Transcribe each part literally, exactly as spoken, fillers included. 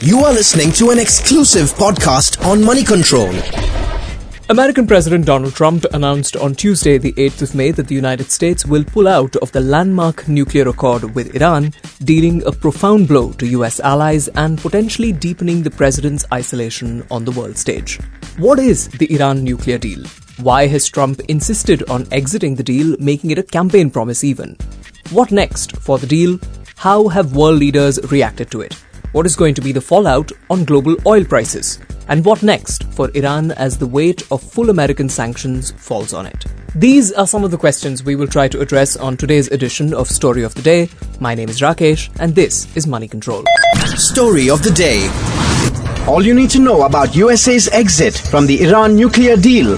You are listening to an exclusive podcast on Money Control. American President Donald Trump announced on Tuesday, the eighth of May, that the United States will pull out of the landmark nuclear accord with Iran, dealing a profound blow to U S allies and potentially deepening the president's isolation on the world stage. What is the Iran nuclear deal? Why has Trump insisted on exiting the deal, making it a campaign promise even? What next for the deal? How have world leaders reacted to it? What is going to be the fallout on global oil prices? And what next for Iran as the weight of full American sanctions falls on it? These are some of the questions we will try to address on today's edition of Story of the Day. My name is Rakesh and this is Money Control. Story of the Day. All you need to know about U S A's exit from the Iran nuclear deal.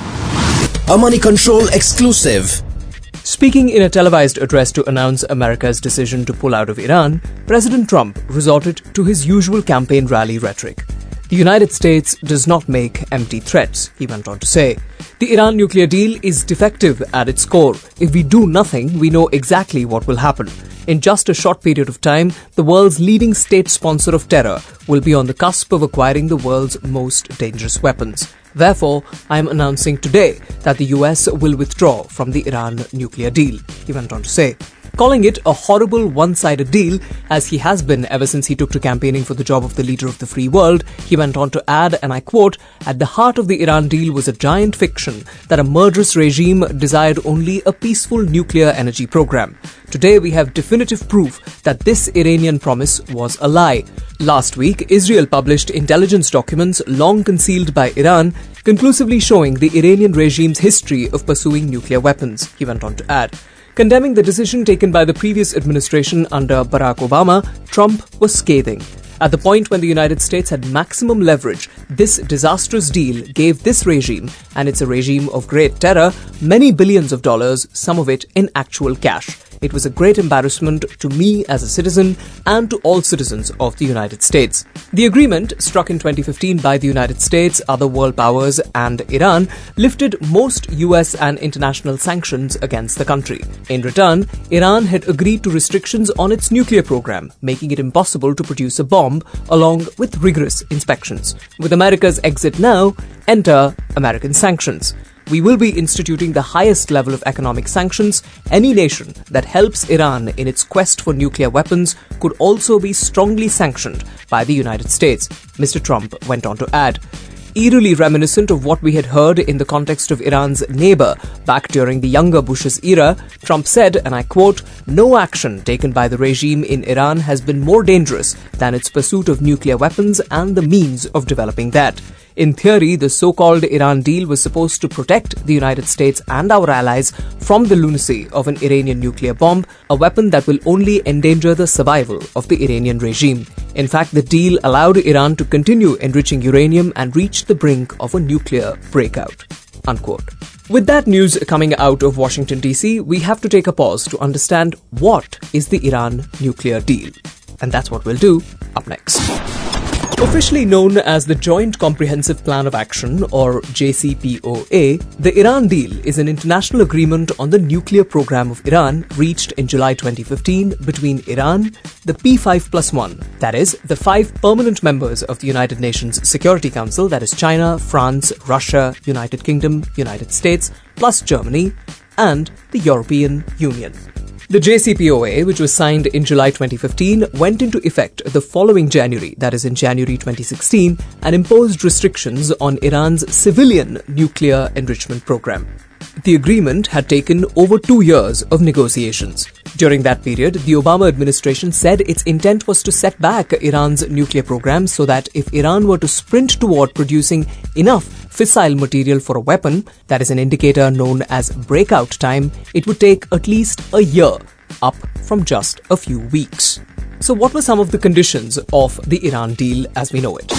A Money Control exclusive. Speaking in a televised address to announce America's decision to pull out of Iran, President Trump resorted to his usual campaign rally rhetoric. The United States does not make empty threats, he went on to say. The Iran nuclear deal is defective at its core. If we do nothing, we know exactly what will happen. In just a short period of time, the world's leading state sponsor of terror will be on the cusp of acquiring the world's most dangerous weapons. Therefore, I am announcing today that the U S will withdraw from the Iran nuclear deal, he went on to say. Calling it a horrible one-sided deal, as he has been ever since he took to campaigning for the job of the leader of the free world, he went on to add, and I quote, "At the heart of the Iran deal was a giant fiction that a murderous regime desired only a peaceful nuclear energy program. Today we have definitive proof that this Iranian promise was a lie." Last week, Israel published intelligence documents long concealed by Iran, conclusively showing the Iranian regime's history of pursuing nuclear weapons, he went on to add. Condemning the decision taken by the previous administration under Barack Obama, Trump was scathing. At the point when the United States had maximum leverage, this disastrous deal gave this regime, and it's a regime of great terror, many billions of dollars, some of it in actual cash. It was a great embarrassment to me as a citizen and to all citizens of the United States. The agreement, struck in twenty fifteen by the United States, other world powers and Iran, lifted most U S and international sanctions against the country. In return, Iran had agreed to restrictions on its nuclear program, making it impossible to produce a bomb, along with rigorous inspections. With America's exit now, enter American sanctions. We will be instituting the highest level of economic sanctions. Any nation that helps Iran in its quest for nuclear weapons could also be strongly sanctioned by the United States, Mister Trump went on to add. Eerily reminiscent of what we had heard in the context of Iran's neighbor back during the younger Bush's era, Trump said, and I quote, "No action taken by the regime in Iran has been more dangerous than its pursuit of nuclear weapons and the means of developing that. In theory, the so-called Iran deal was supposed to protect the United States and our allies from the lunacy of an Iranian nuclear bomb, a weapon that will only endanger the survival of the Iranian regime. In fact, the deal allowed Iran to continue enriching uranium and reach the brink of a nuclear breakout." Unquote. With that news coming out of Washington, D C, we have to take a pause to understand what is the Iran nuclear deal. And that's what we'll do up next. Officially known as the Joint Comprehensive Plan of Action, or J C P O A, the Iran deal is an international agreement on the nuclear program of Iran reached in July twenty fifteen between Iran, the P five plus one, that is, the five permanent members of the United Nations Security Council, that is China, France, Russia, United Kingdom, United States, plus Germany, and the European Union. The J C P O A, which was signed in July twenty fifteen, went into effect the following January, that is in January twenty sixteen, and imposed restrictions on Iran's civilian nuclear enrichment program. The agreement had taken over two years of negotiations. During that period, the Obama administration said its intent was to set back Iran's nuclear program so that if Iran were to sprint toward producing enough fissile material for a weapon, that is an indicator known as breakout time, it would take at least a year, up from just a few weeks. So what were some of the conditions of the Iran deal as we know it?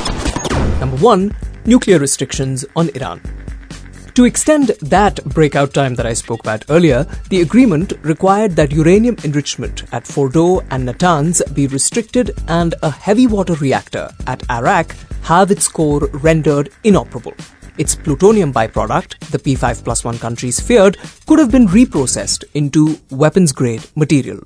Number one, nuclear restrictions on Iran. To extend that breakout time that I spoke about earlier, the agreement required that uranium enrichment at Fordow and Natanz be restricted and a heavy water reactor at Arak have its core rendered inoperable. Its plutonium byproduct, the P five plus one countries feared, could have been reprocessed into weapons-grade material.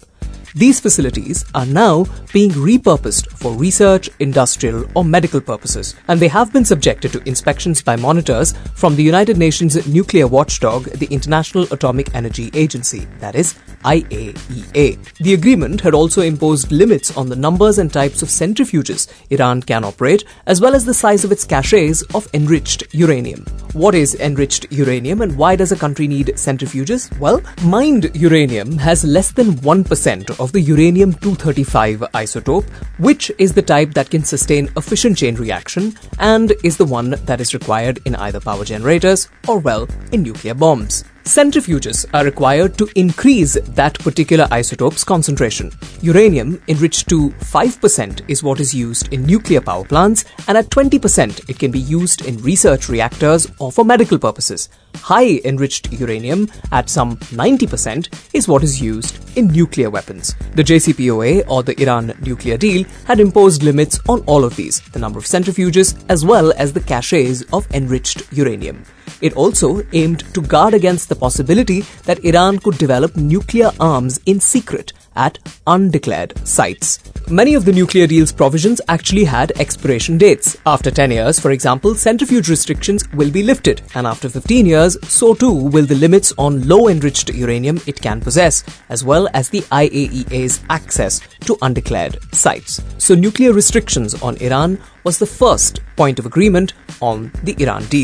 These facilities are now being repurposed for research, industrial or medical purposes, and they have been subjected to inspections by monitors from the United Nations nuclear watchdog, the International Atomic Energy Agency, that is I A E A. The agreement had also imposed limits on the numbers and types of centrifuges Iran can operate, as well as the size of its caches of enriched uranium. What is enriched uranium and why does a country need centrifuges? Well, mined uranium has less than one percent of the uranium two thirty-five isotope, which is the type that can sustain a fission chain reaction and is the one that is required in either power generators or, well, in nuclear bombs. Centrifuges are required to increase that particular isotope's concentration. Uranium enriched to five percent is what is used in nuclear power plants, and at twenty percent it can be used in research reactors or for medical purposes. High enriched uranium at some ninety percent is what is used in nuclear weapons. The J C P O A, or the Iran nuclear deal, had imposed limits on all of these, the number of centrifuges as well as the caches of enriched uranium. It also aimed to guard against the possibility that Iran could develop nuclear arms in secret at undeclared sites. Many of the nuclear deal's provisions actually had expiration dates. After ten years, for example, centrifuge restrictions will be lifted, and after fifteen years, so too will the limits on low-enriched uranium it can possess, as well as the I A E A's access to undeclared sites. So nuclear restrictions on Iran was the first point of agreement on the Iran deal.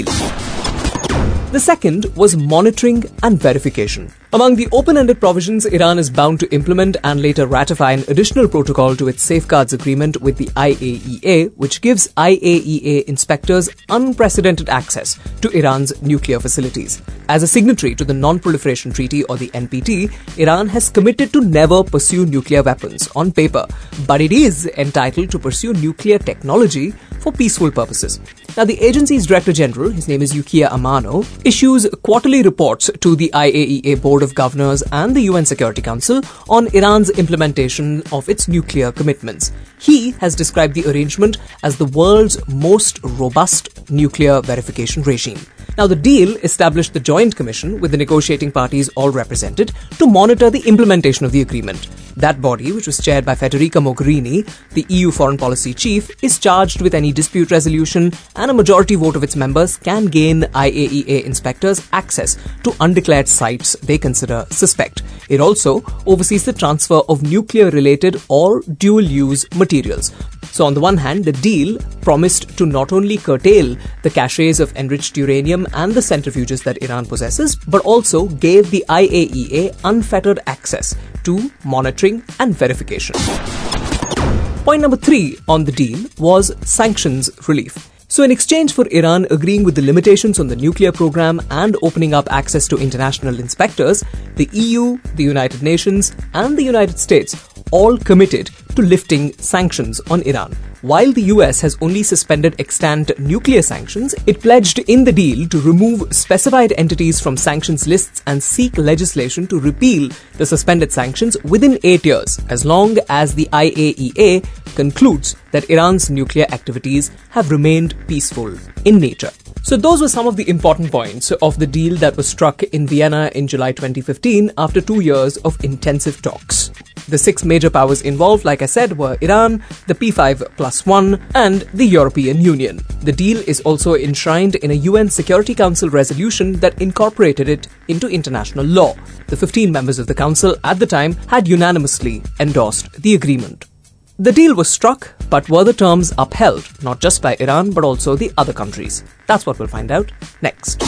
The second was monitoring and verification. Among the open-ended provisions, Iran is bound to implement and later ratify an additional protocol to its safeguards agreement with the I A E A, which gives I A E A inspectors unprecedented access to Iran's nuclear facilities. As a signatory to the Non-Proliferation Treaty, or the N P T, Iran has committed to never pursue nuclear weapons on paper, but it is entitled to pursue nuclear technology for peaceful purposes. Now, the agency's Director General, his name is Yukiya Amano, issues quarterly reports to the I A E A Board of Governors and the U N Security Council on Iran's implementation of its nuclear commitments. He has described the arrangement as the world's most robust nuclear verification regime. Now, the deal established the Joint Commission, with the negotiating parties all represented, to monitor the implementation of the agreement. That body, which was chaired by Federica Mogherini, the E U foreign policy chief, is charged with any dispute resolution, and a majority vote of its members can gain I A E A inspectors access to undeclared sites they consider suspect. It also oversees the transfer of nuclear-related or dual-use materials. So on the one hand, the deal promised to not only curtail the caches of enriched uranium and the centrifuges that Iran possesses, but also gave the I A E A unfettered access to monitoring and verification. Point number three on the deal was sanctions relief. So in exchange for Iran agreeing with the limitations on the nuclear program and opening up access to international inspectors, the E U, the United Nations, and the United States all committed to lifting sanctions on Iran. While the U S has only suspended extant nuclear sanctions, it pledged in the deal to remove specified entities from sanctions lists and seek legislation to repeal the suspended sanctions within eight years, as long as the I A E A concludes that Iran's nuclear activities have remained peaceful in nature. So those were some of the important points of the deal that was struck in Vienna in July twenty fifteen after two years of intensive talks. The six major powers involved, like I said, were Iran, the P five plus one, and the European Union. The deal is also enshrined in a U N Security Council resolution that incorporated it into international law. The fifteen members of the Council at the time had unanimously endorsed the agreement. The deal was struck, but were the terms upheld, not just by Iran, but also the other countries? That's what we'll find out next.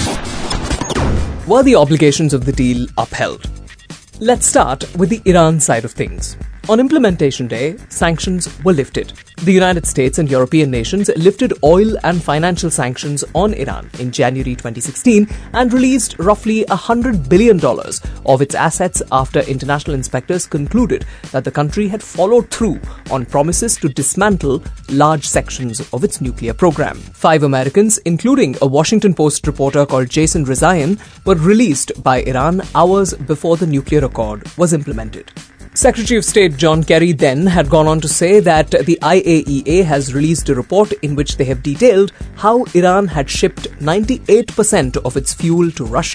Were the obligations of the deal upheld? Let's start with the Iran side of things. On implementation day, sanctions were lifted. The United States and European nations lifted oil and financial sanctions on Iran in January twenty sixteen and released roughly one hundred billion dollars of its assets after international inspectors concluded that the country had followed through on promises to dismantle large sections of its nuclear program. Five Americans, including a Washington Post reporter called Jason Rezaian, were released by Iran hours before the nuclear accord was implemented. Secretary of State John Kerry then had gone on to say that the I A E A has released a report in which they have detailed how Iran had shipped ninety-eight percent of its fuel to Russia,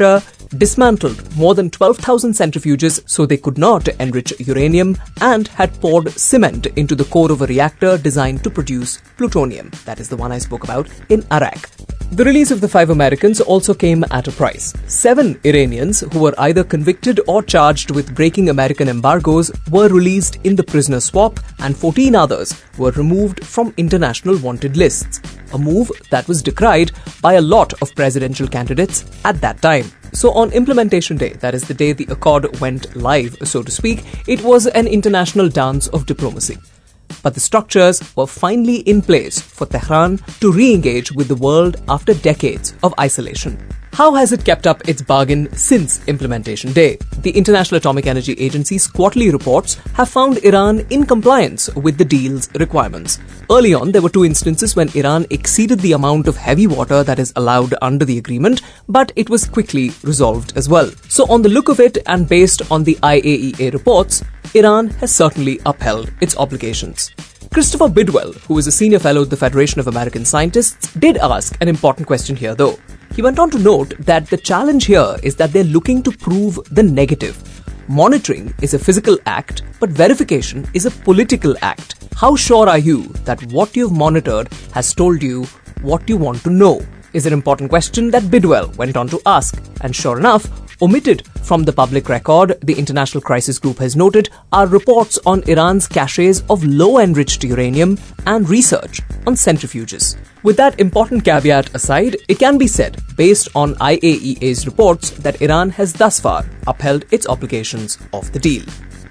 dismantled more than twelve thousand centrifuges so they could not enrich uranium, and had poured cement into the core of a reactor designed to produce plutonium. That is the one I spoke about in Arak. The release of the five Americans also came at a price. Seven Iranians who were either convicted or charged with breaking American embargoes were released in the prisoner swap, and fourteen others were removed from international wanted lists, a move that was decried by a lot of presidential candidates at that time. So on implementation day, that is the day the accord went live, so to speak, it was an international dance of diplomacy. But the structures were finally in place for Tehran to re-engage with the world after decades of isolation. How has it kept up its bargain since implementation day? The International Atomic Energy Agency's quarterly reports have found Iran in compliance with the deal's requirements. Early on, there were two instances when Iran exceeded the amount of heavy water that is allowed under the agreement, but it was quickly resolved as well. So on the look of it, and based on the I A E A reports, Iran has certainly upheld its obligations. Christopher Bidwell, who is a senior fellow at the Federation of American Scientists, did ask an important question here though. He went on to note that the challenge here is that they're looking to prove the negative. Monitoring is a physical act, but verification is a political act. How sure are you that what you've monitored has told you what you want to know? Is an important question that Bidwell went on to ask. And sure enough, omitted from the public record, the International Crisis Group has noted, are reports on Iran's caches of low-enriched uranium and research on centrifuges. With that important caveat aside, it can be said, based on I A E A's reports, that Iran has thus far upheld its obligations of the deal.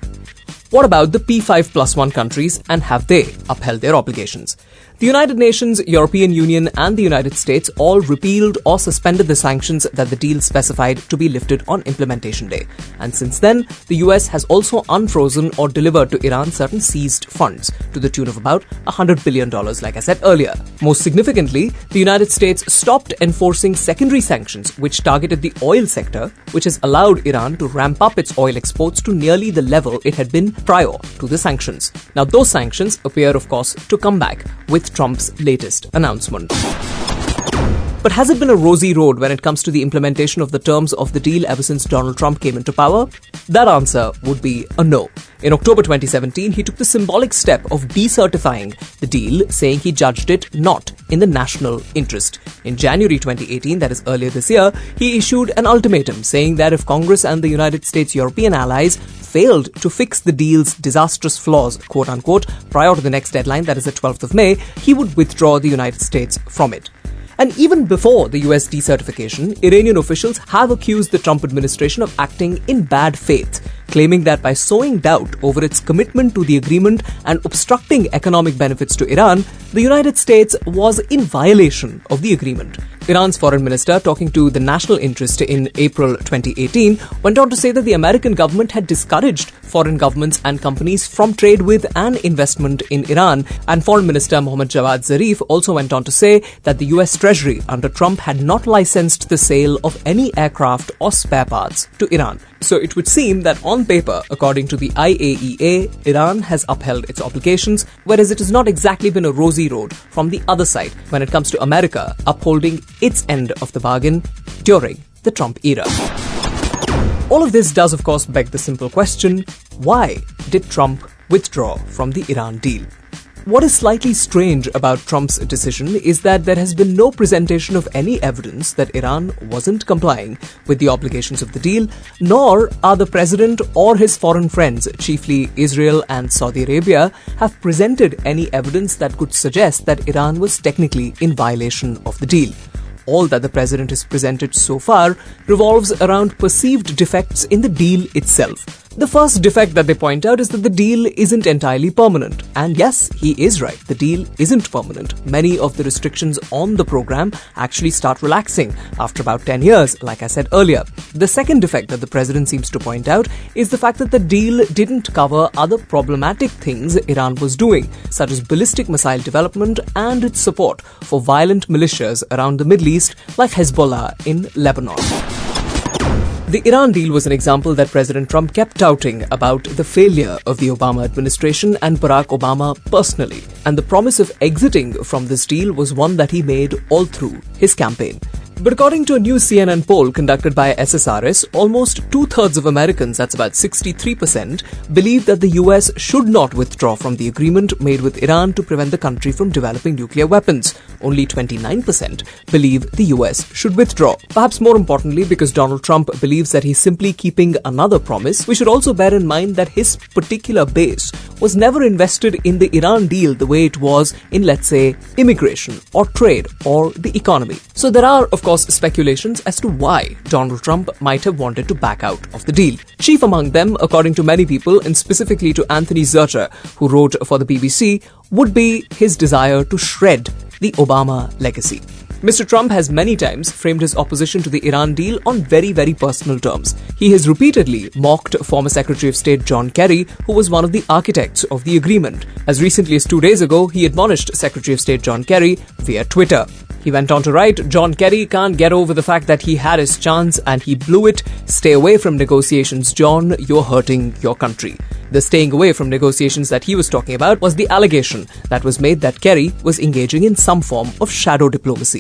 What about the P five plus one countries, and have they upheld their obligations? The United Nations, European Union and the United States all repealed or suspended the sanctions that the deal specified to be lifted on implementation day. And since then, the U S has also unfrozen or delivered to Iran certain seized funds to the tune of about one hundred billion dollars, like I said earlier. Most significantly, the United States stopped enforcing secondary sanctions which targeted the oil sector, which has allowed Iran to ramp up its oil exports to nearly the level it had been prior to the sanctions. Now, those sanctions appear, of course, to come back with Trump's latest announcement. But has it been a rosy road when it comes to the implementation of the terms of the deal ever since Donald Trump came into power? That answer would be a no. In October twenty seventeen, he took the symbolic step of decertifying the deal, saying he judged it not in the national interest. In January twenty eighteen, that is earlier this year, he issued an ultimatum saying that if Congress and the United States European allies failed to fix the deal's disastrous flaws, quote-unquote, prior to the next deadline, that is the twelfth of May, he would withdraw the United States from it. And even before the U S decertification, Iranian officials have accused the Trump administration of acting in bad faith, claiming that by sowing doubt over its commitment to the agreement and obstructing economic benefits to Iran, the United States was in violation of the agreement. Iran's foreign minister, talking to the National Interest in April twenty eighteen, went on to say that the American government had discouraged foreign governments and companies from trade with and investment in Iran. And Foreign Minister Mohammad Javad Zarif also went on to say that the U S Treasury under Trump had not licensed the sale of any aircraft or spare parts to Iran. So it would seem that on paper, according to the I A E A, Iran has upheld its obligations, whereas it has not exactly been a rosy road from the other side when it comes to America upholding its end of the bargain during the Trump era. All of this does, of course, beg the simple question, why did Trump withdraw from the Iran deal? What is slightly strange about Trump's decision is that there has been no presentation of any evidence that Iran wasn't complying with the obligations of the deal, nor are the president or his foreign friends, chiefly Israel and Saudi Arabia, have presented any evidence that could suggest that Iran was technically in violation of the deal. All that the president has presented so far revolves around perceived defects in the deal itself. The first defect that they point out is that the deal isn't entirely permanent. And yes, he is right. The deal isn't permanent. Many of the restrictions on the program actually start relaxing after about ten years, like I said earlier. The second defect that the president seems to point out is the fact that the deal didn't cover other problematic things Iran was doing, such as ballistic missile development and its support for violent militias around the Middle East, like Hezbollah in Lebanon. The Iran deal was an example that President Trump kept touting about the failure of the Obama administration and Barack Obama personally, and the promise of exiting from this deal was one that he made all through his campaign. But according to a new C N N poll conducted by S S R S, almost two-thirds of Americans, that's about sixty-three percent, believe that the U S should not withdraw from the agreement made with Iran to prevent the country from developing nuclear weapons. Only twenty-nine percent believe the U S should withdraw. Perhaps more importantly, because Donald Trump believes that he's simply keeping another promise, we should also bear in mind that his particular base was never invested in the Iran deal the way it was in, let's say, immigration or trade or the economy. So there are, of course, speculations as to why Donald Trump might have wanted to back out of the deal. Chief among them, according to many people, and specifically to Anthony Zurcher, who wrote for the B B C, would be his desire to shred the Obama legacy. Mister Trump has many times framed his opposition to the Iran deal on very, very personal terms. He has repeatedly mocked former Secretary of State John Kerry, who was one of the architects of the agreement. As recently as two days ago, he admonished Secretary of State John Kerry via Twitter. He went on to write, "John Kerry can't get over the fact that he had his chance and he blew it. Stay away from negotiations, John. You're hurting your country." The staying away from negotiations that he was talking about was the allegation that was made that Kerry was engaging in some form of shadow diplomacy.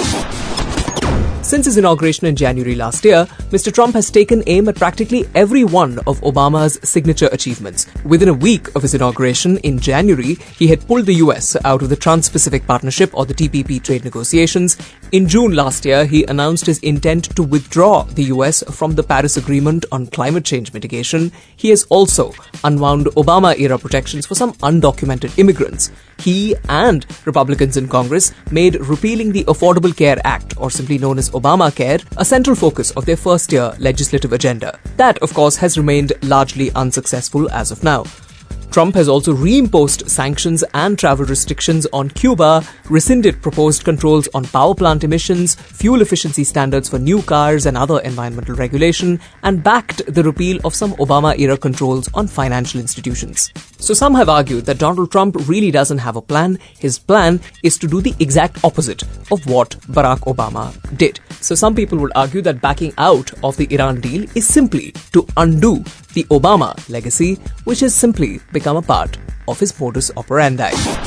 Since his inauguration in January last year, Mister Trump has taken aim at practically every one of Obama's signature achievements. Within a week of his inauguration in January, he had pulled the U S out of the Trans-Pacific Partnership or the T P P trade negotiations. In June last year, he announced his intent to withdraw the U S from the Paris Agreement on climate change mitigation. He has also unwound Obama-era protections for some undocumented immigrants. He and Republicans in Congress made repealing the Affordable Care Act, or simply known as Obamacare, a central focus of their first-year legislative agenda. That, of course, has remained largely unsuccessful as of now. Trump has also reimposed sanctions and travel restrictions on Cuba, rescinded proposed controls on power plant emissions, fuel efficiency standards for new cars and other environmental regulation, and backed the repeal of some Obama-era controls on financial institutions. So some have argued that Donald Trump really doesn't have a plan. His plan is to do the exact opposite of what Barack Obama did. So some people would argue that backing out of the Iran deal is simply to undo the Obama legacy, which has simply become a part of his modus operandi.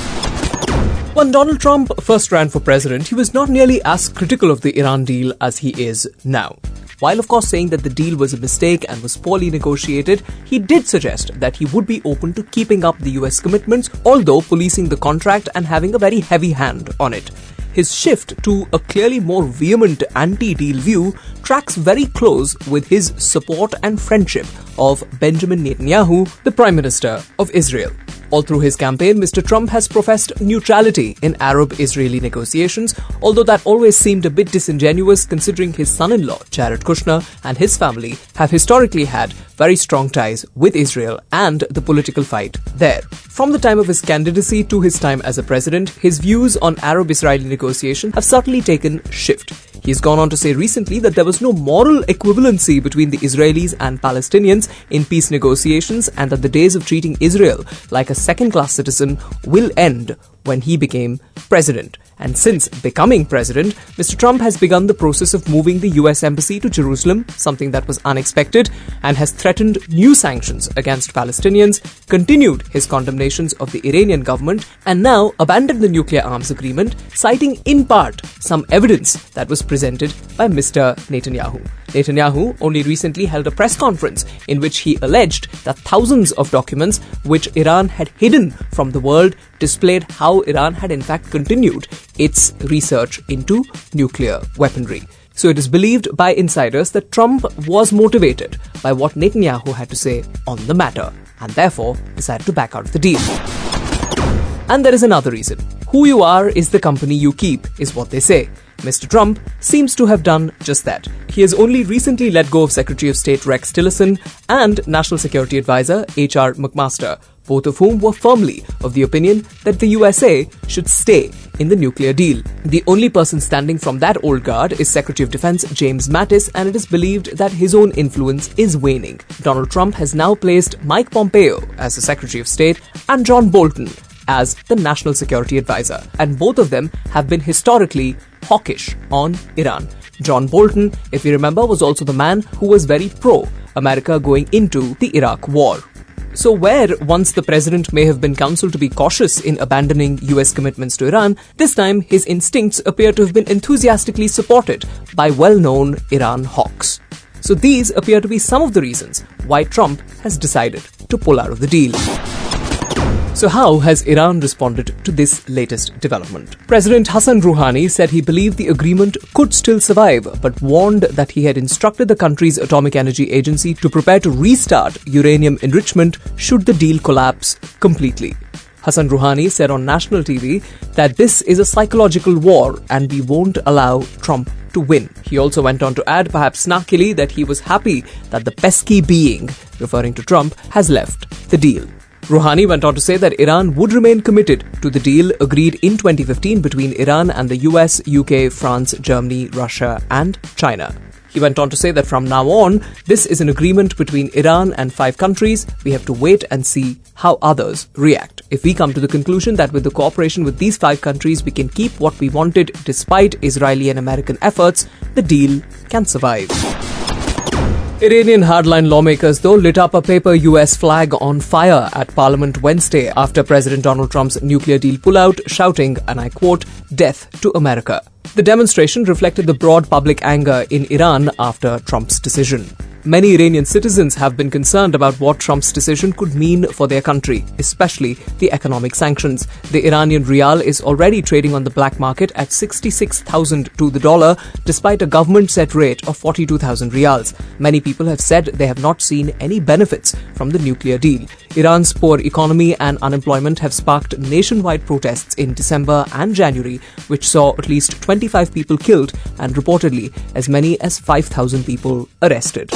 When Donald Trump first ran for president, he was not nearly as critical of the Iran deal as he is now. While of course saying that the deal was a mistake and was poorly negotiated, he did suggest that he would be open to keeping up the U S commitments, although policing the contract and having a very heavy hand on it. His shift to a clearly more vehement anti-deal view tracks very close with his support and friendship of Benjamin Netanyahu, the Prime Minister of Israel. All through his campaign, Mister Trump has professed neutrality in Arab-Israeli negotiations, although that always seemed a bit disingenuous considering his son-in-law, Jared Kushner, and his family have historically had very strong ties with Israel and the political fight there. From the time of his candidacy to his time as a president, his views on Arab-Israeli negotiation have certainly taken shift. He's gone on to say recently that there was no moral equivalency between the Israelis and Palestinians in peace negotiations and that the days of treating Israel like a second-class citizen will end when he became president. And since becoming president, Mister Trump has begun the process of moving the U S embassy to Jerusalem, something that was unexpected, and has threatened new sanctions against Palestinians, continued his condemnations of the Iranian government, and now abandoned the nuclear arms agreement, citing in part some evidence that was presented by Mister Netanyahu. Netanyahu only recently held a press conference in which he alleged that thousands of documents which Iran had hidden from the world displayed how Iran had in fact continued its research into nuclear weaponry. So it is believed by insiders that Trump was motivated by what Netanyahu had to say on the matter and therefore decided to back out of the deal. And there is another reason. Who you are is the company you keep, is what they say. Mister Trump seems to have done just that. He has only recently let go of Secretary of State Rex Tillerson and National Security Advisor H R McMaster, both of whom were firmly of the opinion that the U S A should stay in the nuclear deal. The only person standing from that old guard is Secretary of Defense James Mattis, and it is believed that his own influence is waning. Donald Trump has now placed Mike Pompeo as the Secretary of State and John Bolton as the National Security Advisor, and both of them have been historically hawkish on Iran. John Bolton, if you remember, was also the man who was very pro-America going into the Iraq war. So where once the president may have been counseled to be cautious in abandoning U S commitments to Iran, this time his instincts appear to have been enthusiastically supported by well-known Iran hawks. So these appear to be some of the reasons why Trump has decided to pull out of the deal. So how has Iran responded to this latest development? President Hassan Rouhani said he believed the agreement could still survive, but warned that he had instructed the country's Atomic Energy Agency to prepare to restart uranium enrichment should the deal collapse completely. Hassan Rouhani said on national T V that this is a psychological war and we won't allow Trump to win. He also went on to add, perhaps snarkily, that he was happy that the pesky being, referring to Trump, has left the deal. Rouhani went on to say that Iran would remain committed to the deal agreed in twenty fifteen between Iran and the U S, U K, France, Germany, Russia and China. He went on to say that from now on, this is an agreement between Iran and five countries. We have to wait and see how others react. If we come to the conclusion that with the cooperation with these five countries we can keep what we wanted despite Israeli and American efforts, the deal can survive. Iranian hardline lawmakers, though, lit up a paper U S flag on fire at Parliament Wednesday after President Donald Trump's nuclear deal pullout, shouting, and I quote, "Death to America." The demonstration reflected the broad public anger in Iran after Trump's decision. Many Iranian citizens have been concerned about what Trump's decision could mean for their country, especially the economic sanctions. The Iranian rial is already trading on the black market at sixty-six thousand to the dollar, despite a government-set rate of forty-two thousand rials. Many people have said they have not seen any benefits from the nuclear deal. Iran's poor economy and unemployment have sparked nationwide protests in December and January, which saw at least twenty-five people killed and reportedly as many as five thousand people arrested.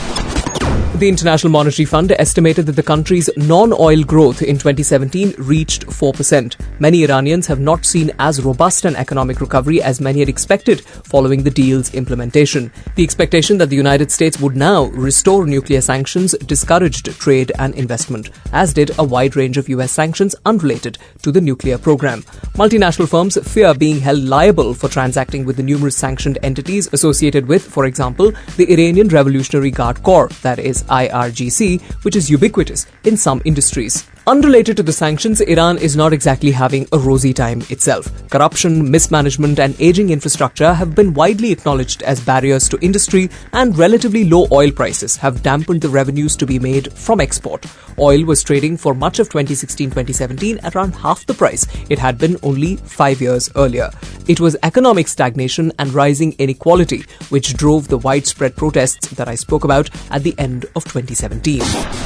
The International Monetary Fund estimated that the country's non-oil growth in twenty seventeen reached four percent. Many Iranians have not seen as robust an economic recovery as many had expected following the deal's implementation. The expectation that the United States would now restore nuclear sanctions discouraged trade and investment, as did a wide range of U S sanctions unrelated to the nuclear program. Multinational firms fear being held liable for transacting with the numerous sanctioned entities associated with, for example, the Iranian Revolutionary Guard Corps, that is I R G C, which is ubiquitous in some industries. Unrelated to the sanctions, Iran is not exactly having a rosy time itself. Corruption, mismanagement and aging infrastructure have been widely acknowledged as barriers to industry, and relatively low oil prices have dampened the revenues to be made from export. Oil was trading for much of twenty sixteen twenty seventeen at around half the price it had been only five years earlier. It was economic stagnation and rising inequality which drove the widespread protests that I spoke about at the end of twenty seventeen.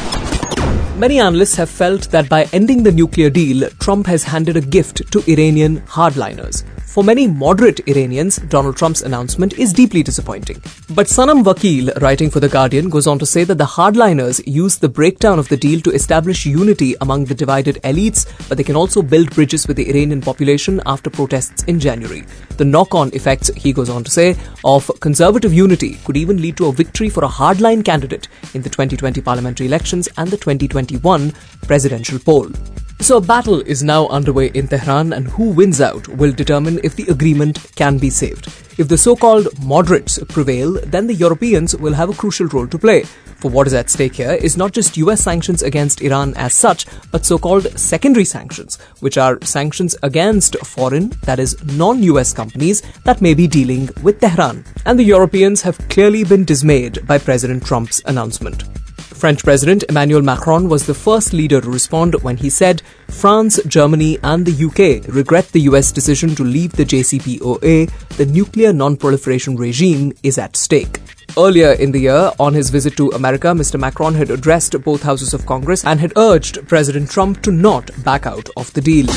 Many analysts have felt that by ending the nuclear deal, Trump has handed a gift to Iranian hardliners. For many moderate Iranians, Donald Trump's announcement is deeply disappointing. But Sanam Vakil, writing for The Guardian, goes on to say that the hardliners used the breakdown of the deal to establish unity among the divided elites, but they can also build bridges with the Iranian population after protests in January. The knock-on effects, he goes on to say, of conservative unity could even lead to a victory for a hardline candidate in the twenty twenty parliamentary elections and the twenty twenty-one presidential poll. So a battle is now underway in Tehran, and who wins out will determine if the agreement can be saved. If the so-called moderates prevail, then the Europeans will have a crucial role to play. For what is at stake here is not just U S sanctions against Iran as such, but so-called secondary sanctions, which are sanctions against foreign, that is non-U S companies that may be dealing with Tehran. And the Europeans have clearly been dismayed by President Trump's announcement. French President Emmanuel Macron was the first leader to respond when he said France, Germany and the U K regret the U S decision to leave the J C P O A. The nuclear non-proliferation regime is at stake. Earlier in the year, on his visit to America, Mister Macron had addressed both houses of Congress and had urged President Trump to not back out of the deal.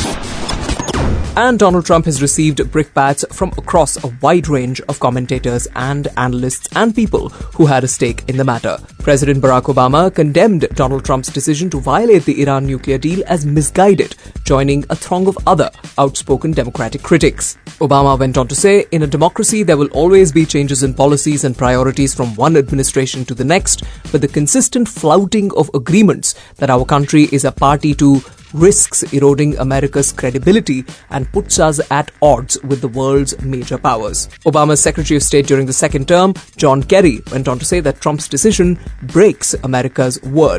And Donald Trump has received brickbats from across a wide range of commentators and analysts and people who had a stake in the matter. President Barack Obama condemned Donald Trump's decision to violate the Iran nuclear deal as misguided, joining a throng of other outspoken Democratic critics. Obama went on to say, "In a democracy, there will always be changes in policies and priorities from one administration to the next, but the consistent flouting of agreements that our country is a party to risks eroding America's credibility and puts us at odds with the world's major powers." Obama's Secretary of State during the second term, John Kerry, went on to say that Trump's decision breaks America's word.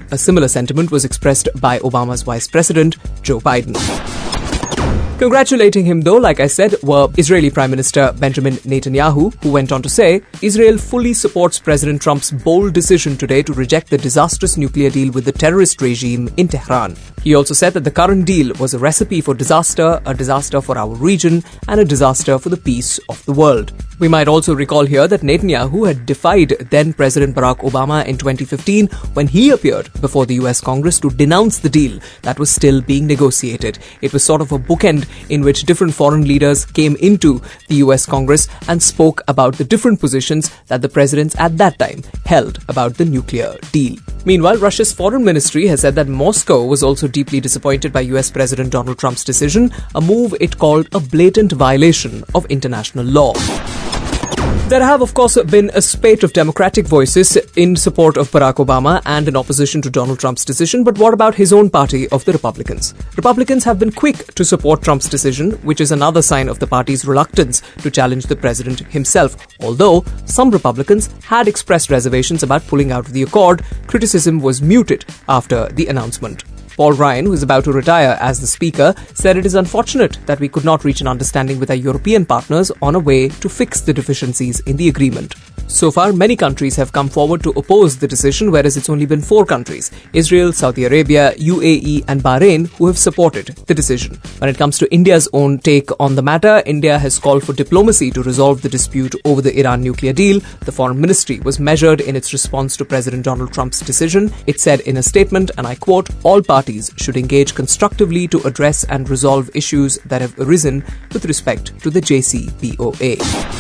A similar sentiment was expressed by Obama's Vice President, Joe Biden. Congratulating him, though, like I said, were Israeli Prime Minister Benjamin Netanyahu, who went on to say, Israel fully supports President Trump's bold decision today to reject the disastrous nuclear deal with the terrorist regime in Tehran. He also said that the current deal was a recipe for disaster, a disaster for our region, and a disaster for the peace of the world. We might also recall here that Netanyahu had defied then-President Barack Obama in twenty fifteen when he appeared before the U S Congress to denounce the deal that was still being negotiated. It was sort of a bookend in which different foreign leaders came into the U S Congress and spoke about the different positions that the presidents at that time held about the nuclear deal. Meanwhile, Russia's foreign ministry has said that Moscow was also deeply disappointed by U S President Donald Trump's decision, a move it called a blatant violation of international law. There have, of course, been a spate of Democratic voices in support of Barack Obama and in opposition to Donald Trump's decision, but what about his own party of the Republicans? Republicans have been quick to support Trump's decision, which is another sign of the party's reluctance to challenge the president himself. Although some Republicans had expressed reservations about pulling out of the accord, criticism was muted after the announcement. Paul Ryan, who is about to retire as the Speaker, said it is unfortunate that we could not reach an understanding with our European partners on a way to fix the deficiencies in the agreement. So far, many countries have come forward to oppose the decision, whereas it's only been four countries, Israel, Saudi Arabia, U A E and Bahrain, who have supported the decision. When it comes to India's own take on the matter, India has called for diplomacy to resolve the dispute over the Iran nuclear deal. The Foreign Ministry was measured in its response to President Donald Trump's decision. It said in a statement, and I quote, all parties should engage constructively to address and resolve issues that have arisen with respect to the J C P O A.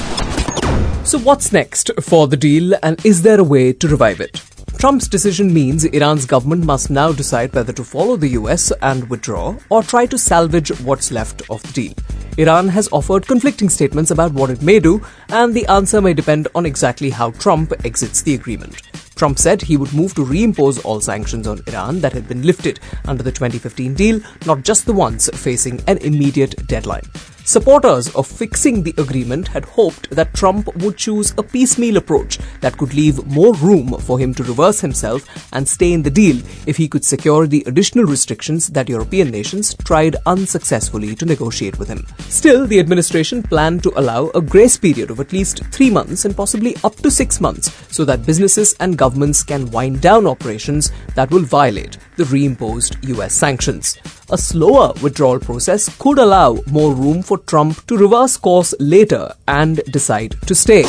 So what's next for the deal, and is there a way to revive it? Trump's decision means Iran's government must now decide whether to follow the U S and withdraw or try to salvage what's left of the deal. Iran has offered conflicting statements about what it may do, and the answer may depend on exactly how Trump exits the agreement. Trump said he would move to reimpose all sanctions on Iran that had been lifted under the twenty fifteen deal, not just the ones facing an immediate deadline. Supporters of fixing the agreement had hoped that Trump would choose a piecemeal approach that could leave more room for him to reverse himself and stay in the deal if he could secure the additional restrictions that European nations tried unsuccessfully to negotiate with him. Still, the administration planned to allow a grace period of at least three months and possibly up to six months so that businesses and governments can wind down operations that will violate the reimposed U S sanctions. A slower withdrawal process could allow more room for Trump to reverse course later and decide to stay.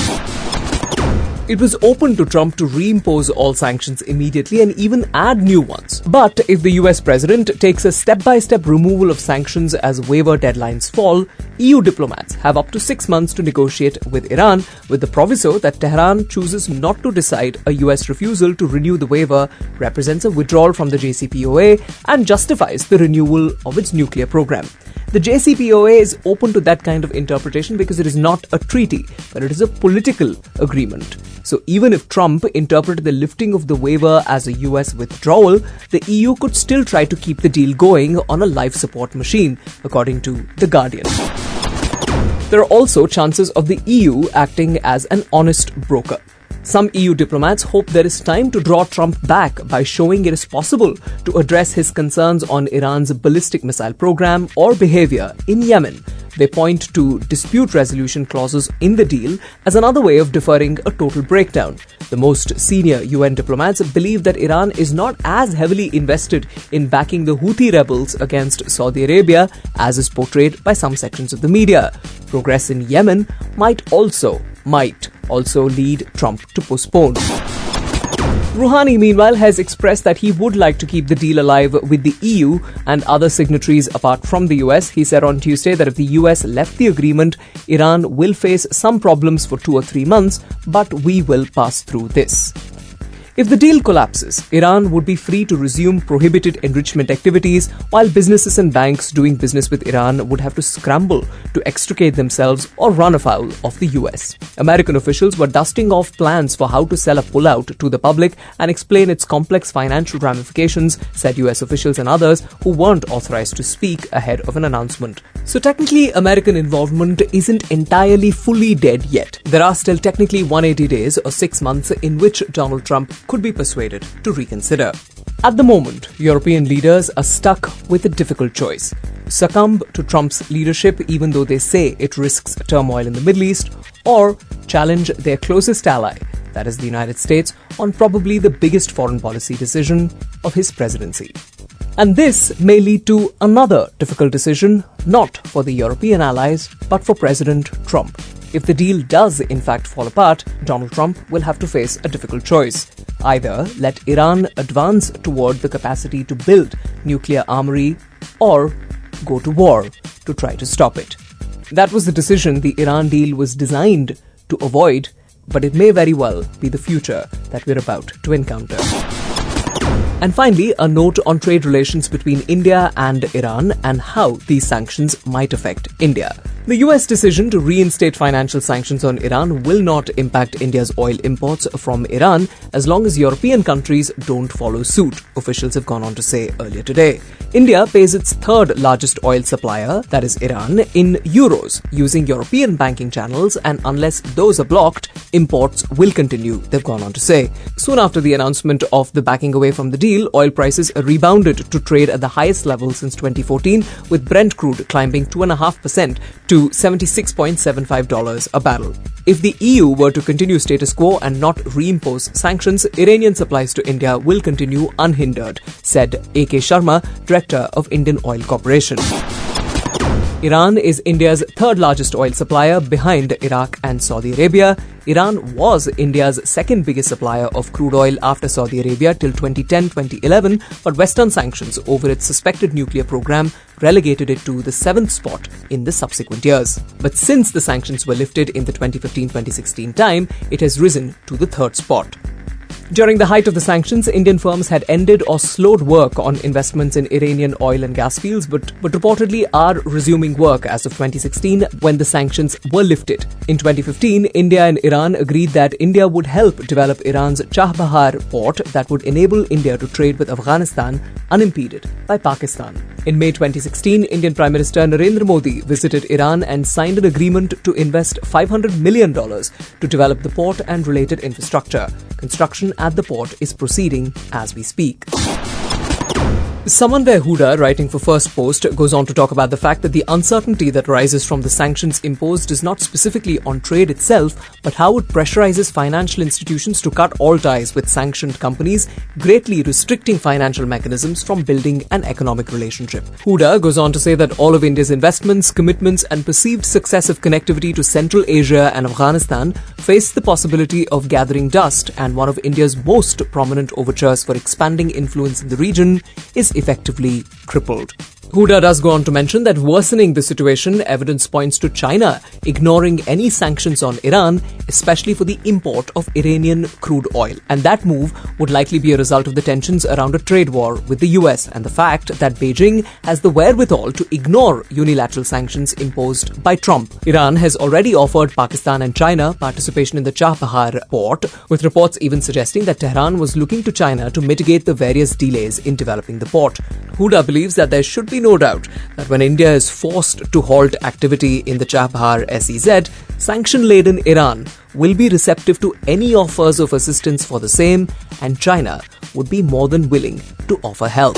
It was open to Trump to reimpose all sanctions immediately and even add new ones. But if the U S president takes a step-by-step removal of sanctions as waiver deadlines fall, E U diplomats have up to six months to negotiate with Iran, with the proviso that Tehran chooses not to decide a U S refusal to renew the waiver represents a withdrawal from the J C P O A and justifies the renewal of its nuclear program. The J C P O A is open to that kind of interpretation because it is not a treaty, but it is a political agreement. So even if Trump interpreted the lifting of the waiver as a U S withdrawal, the E U could still try to keep the deal going on a life support machine, according to The Guardian. There are also chances of the E U acting as an honest broker. Some E U diplomats hope there is time to draw Trump back by showing it is possible to address his concerns on Iran's ballistic missile program or behavior in Yemen. They point to dispute resolution clauses in the deal as another way of deferring a total breakdown. The most senior U N diplomats believe that Iran is not as heavily invested in backing the Houthi rebels against Saudi Arabia as is portrayed by some sections of the media. Progress in Yemen might also, might also lead Trump to postpone. Rouhani, meanwhile, has expressed that he would like to keep the deal alive with the E U and other signatories apart from the U S. He said on Tuesday that if the U S left the agreement, Iran will face some problems for two or three months, but we will pass through this. If the deal collapses, Iran would be free to resume prohibited enrichment activities, while businesses and banks doing business with Iran would have to scramble to extricate themselves or run afoul of the U S. American officials were dusting off plans for how to sell a pullout to the public and explain its complex financial ramifications, said U S officials and others who weren't authorized to speak ahead of an announcement. So technically, American involvement isn't entirely fully dead yet. There are still technically one hundred eighty days or six months in which Donald Trump could be persuaded to reconsider. At the moment, European leaders are stuck with a difficult choice: succumb to Trump's leadership even though they say it risks turmoil in the Middle East, or challenge their closest ally, that is the United States, on probably the biggest foreign policy decision of his presidency. And this may lead to another difficult decision, not for the European allies, but for President Trump. If the deal does in fact fall apart, Donald Trump will have to face a difficult choice. Either let Iran advance toward the capacity to build nuclear armory, or go to war to try to stop it. That was the decision the Iran deal was designed to avoid, but it may very well be the future that we're about to encounter. And finally, a note on trade relations between India and Iran and how these sanctions might affect India. The U S decision to reinstate financial sanctions on Iran will not impact India's oil imports from Iran as long as European countries don't follow suit, officials have gone on to say earlier today. India pays its third largest oil supplier, that is Iran, in euros, using European banking channels, and unless those are blocked, imports will continue, they've gone on to say. Soon after the announcement of the backing away from the deal, oil prices rebounded to trade at the highest level since twenty fourteen, with Brent crude climbing two point five percent to seventy-six point seven five dollars a barrel. If the E U were to continue status quo and not reimpose sanctions, Iranian supplies to India will continue unhindered, said A K Sharma, director of Indian Oil Corporation. Iran is India's third largest oil supplier behind Iraq and Saudi Arabia. Iran was India's second biggest supplier of crude oil after Saudi Arabia till twenty ten to twenty eleven, but Western sanctions over its suspected nuclear program relegated it to the seventh spot in the subsequent years. But since the sanctions were lifted in the twenty fifteen to twenty sixteen time, it has risen to the third spot. During the height of the sanctions, Indian firms had ended or slowed work on investments in Iranian oil and gas fields, but, but reportedly are resuming work as of twenty sixteen when the sanctions were lifted. In twenty fifteen, India and Iran agreed that India would help develop Iran's Chabahar port that would enable India to trade with Afghanistan unimpeded by Pakistan. In May twenty sixteen, Indian Prime Minister Narendra Modi visited Iran and signed an agreement to invest five hundred million dollars to develop the port and related infrastructure. Construction at the port is proceeding as we speak. Samanvay Hooda, writing for First Post, goes on to talk about the fact that the uncertainty that rises from the sanctions imposed is not specifically on trade itself, but how it pressurizes financial institutions to cut all ties with sanctioned companies, greatly restricting financial mechanisms from building an economic relationship. Hooda goes on to say that all of India's investments, commitments and perceived success of connectivity to Central Asia and Afghanistan face the possibility of gathering dust, and one of India's most prominent overtures for expanding influence in the region is effectively crippled. Hooda does go on to mention that worsening the situation, evidence points to China ignoring any sanctions on Iran, especially for the import of Iranian crude oil. And that move would likely be a result of the tensions around a trade war with the U S and the fact that Beijing has the wherewithal to ignore unilateral sanctions imposed by Trump. Iran has already offered Pakistan and China participation in the Chabahar port, with reports even suggesting that Tehran was looking to China to mitigate the various delays in developing the port. Hooda believes that there should be no doubt that when India is forced to halt activity in the Chabahar S E Z, sanction-laden Iran will be receptive to any offers of assistance for the same, and China would be more than willing to offer help.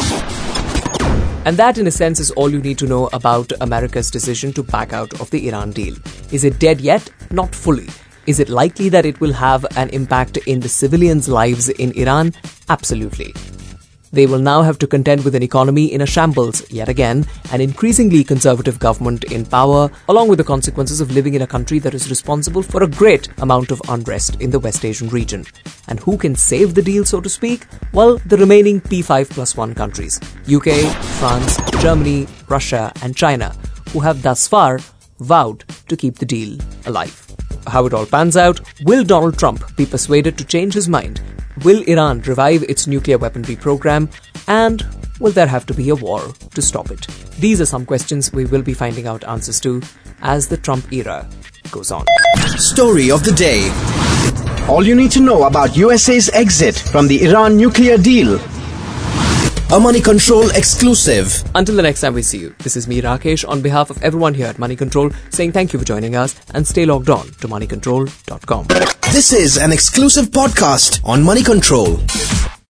And that, in a sense, is all you need to know about America's decision to back out of the Iran deal. Is it dead yet? Not fully. Is it likely that it will have an impact in the civilians' lives in Iran? Absolutely. They will now have to contend with an economy in a shambles yet again, an increasingly conservative government in power, along with the consequences of living in a country that is responsible for a great amount of unrest in the West Asian region. And who can save the deal, so to speak? Well, the remaining P five plus one countries: U K, France, Germany, Russia and China, who have thus far vowed to keep the deal alive. How it all pans out, will Donald Trump be persuaded to change his mind? Will Iran revive its nuclear weaponry program? And will there have to be a war to stop it? These are some questions we will be finding out answers to as the Trump era goes on. Story of the day. All you need to know about U S A's exit from the Iran nuclear deal. A Money Control exclusive. Until the next time we see you, this is me, Rakesh, on behalf of everyone here at Money Control, saying thank you for joining us and stay logged on to money control dot com. This is an exclusive podcast on Money Control.